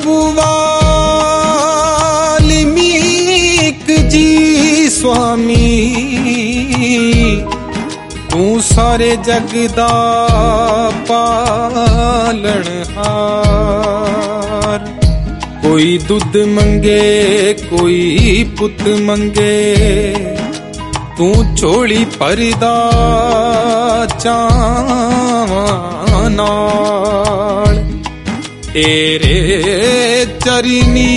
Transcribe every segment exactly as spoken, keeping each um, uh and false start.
प्रभु वाल्मीक जी स्वामी तू सारे जग दा पालनहार। कोई दुध मंगे कोई पुत मंगे तू झोली भरदा चावां नाल। तेरे चरनी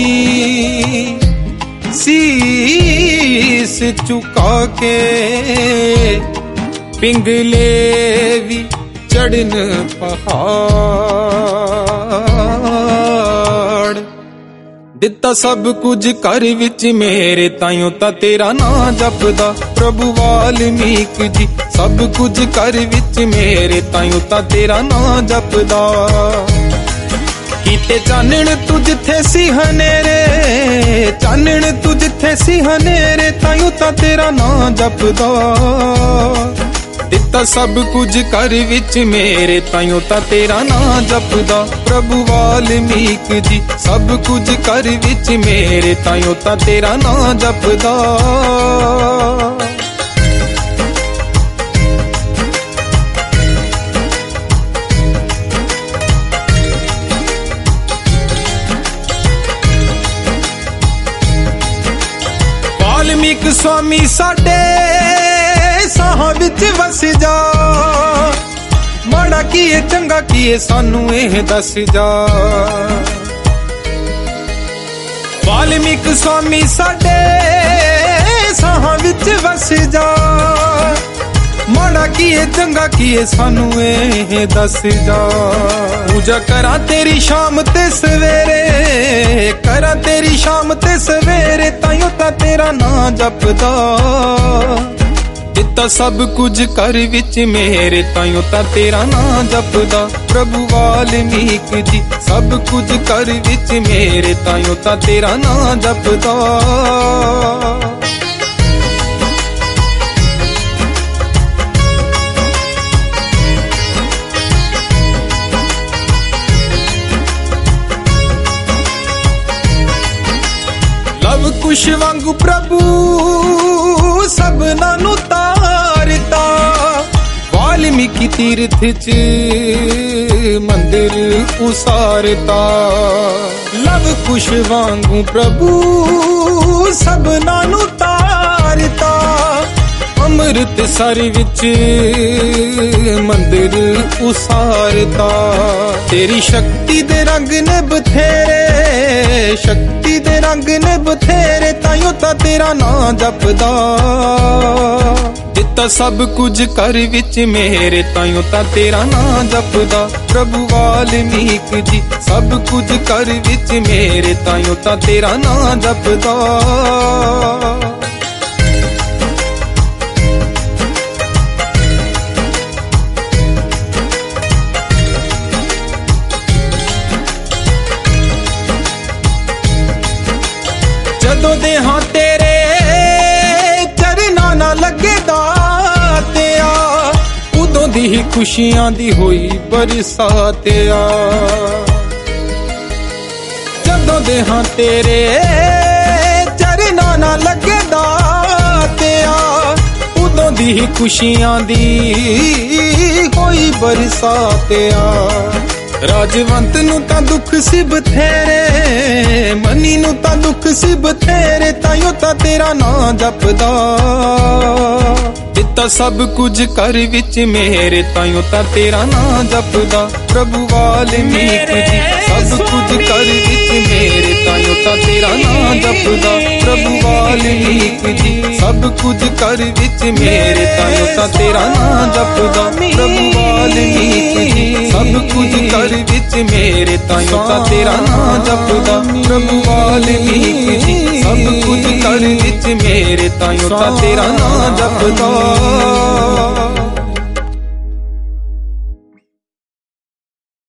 शीस झुका के पिंगले भी चढ़न पहाड़। दिता सब कुछ कर विच मेरे ताइयों ता तेरा नां जपदा प्रभु वाल्मीक जी। सब कुछ कर विच मेरे ताइयों ता तेरा नां जपदा। कीते चानण तू जिथे सी हनेरे चानण तू जिथे सी हनेरे ताइयों ता तेरा नां जपदा। दिता सब कुछ कर विच मेरे ताइयों ता तेरा नां जपदा प्रभु वाल्मीक जी। सब कुछ कर विच मेरे ताइयों ता तेरा नां जपदा। वाल्मीक स्वामी साडे साहां विच वस जा। माड़ा कीए चंगा कीए सानू एह दस जा। वाल्मीक स्वामी साडे साहां विच वस जा। माड़ा कीए चंगा कीए सानू एह दस जा। पूजा करा तेरी शाम ते सवेरे करा तेरी शाम ते सवेरे ताइयों ता तेरा नां जपदा। दिता सब कुछ कर विच मेरे ताइयों ता तेरा नां जपदा प्रभु वाल्मीक जी। सब कुछ कर विच मेरे ताइयों ता तेरा नां जपदा। लव कुश वांगू प्रभु सबना नू तारता। वाल्मीकि तीर्थ च मंदिर उसारता। लव कुश वांगू प्रभु सबना नू तारता। अमृत सर विच मंदिर उसारता। तेरी शक्ति दे रंग ने बथेरे शक्ति दे रंग ने बथेरे ताइयों ता तेरा नां जपदा। दिता सब कुछ कर विच मेरे ताइयों ता तेरा नां जपदा प्रभु वाल्मीक जी। सब कुछ कर विच मेरे ताइयों ता तेरा नां जपदा। जदों दे हां तेरे चरना ना लगे दातिया। उदों दी ही खुशियां दी होई बरसातिया। जदों दे हां तेरे चरना ना लगे दातिया। उदों दी ही खुशियां दी होई बरसातिया। राजवंत नू ता दुख सी बथेरे मनी नू ता दुख सी बथेरे ताइयों ता तेरा नां जपदा। दिता सब कुछ कर विच मेरे ताइयों ता तेरा नां जपदा प्रभु वाल्मीक जी। सब कुछ कर विच मेरे ताइयों ता तेरा नां जपदा प्रभु वाल्मीक जी। सब कुछ कर विच मेरे ताइयों ता तेरा नां जपदा प्रभु वाल्मीक जी। सब कुछ कर विच मेरे ताइयों ता तेरा नां जपदा प्रभु वाल्मीक जी। सब कुछ कर विच मेरे ताइयों ता तेरा नां जपदा।